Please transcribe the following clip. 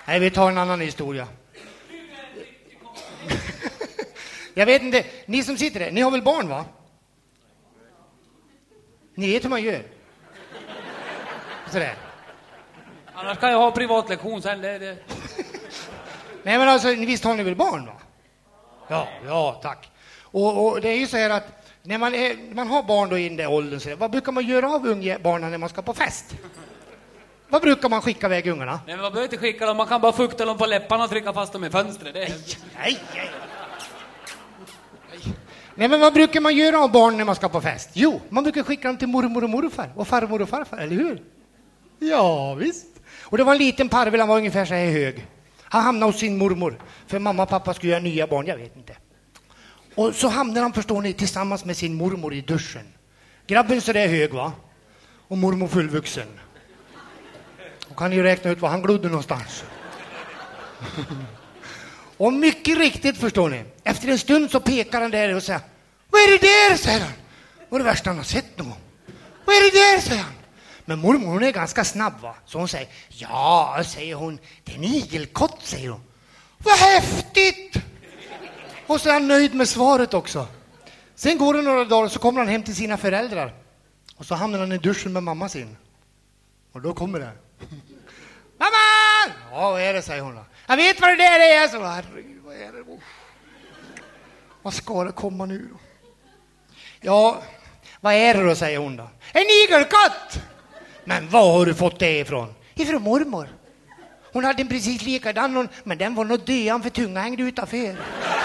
Nej, vi tar en annan historia. Jag vet inte, ni som sitter där, ni har väl barn, va? Ni vet hur man gör. Sådär. Annars kan jag ha privatlektion sen. Det. Nej, men alltså, visst har ni väl barn, va? Ja, tack. Och det är ju så här att när man har barn då i den där åldern, så vad brukar man göra av unga barnen när man ska på fest? Vad brukar man skicka iväg ungarna? Nej, men man behöver inte skicka dem. Man kan bara fukta dem på läpparna och trycka fast dem i fönstret. Nej. Nej, men vad brukar man göra av barn när man ska på fest? Jo, man brukar skicka dem till mormor och morfar och farmor och farfar, eller hur? Ja, visst. Och det var en liten parvel, han var ungefär så här hög. Han hamnade hos sin mormor, för mamma och pappa skulle göra nya barn, jag vet inte. Och så hamnade han, förstår ni, tillsammans med sin mormor i duschen. Grabben så där hög, va? Och mormor fullvuxen. Och kan ju räkna ut var han glodde någonstans. Och mycket riktigt, förstår ni. Efter en stund så pekar han där och säger: vad är det där, säger han. Vad är det värsta han har sett någon gång? Vad är det där, säger han. Men mormor, hon är ganska snabb, va? Så hon säger: ja, säger hon, det är en igelkott, säger hon. Vad häftigt! Och så är han nöjd med svaret också. Sen går det några dagar och så kommer han hem till sina föräldrar. Och så hamnar han i duschen med mamma sin. Och då kommer det: mamma! Ja, vad är det, säger hon då. Jag vet vad det där är, så herregud, vad är det? Vad ska det komma nu då? Ja, vad är det då, säger hon då. En igelkatt! Men vad har du fått det ifrån? Ifrån mormor. Hon hade en precis likadan, men den var nog döan för tunga hängde utanför.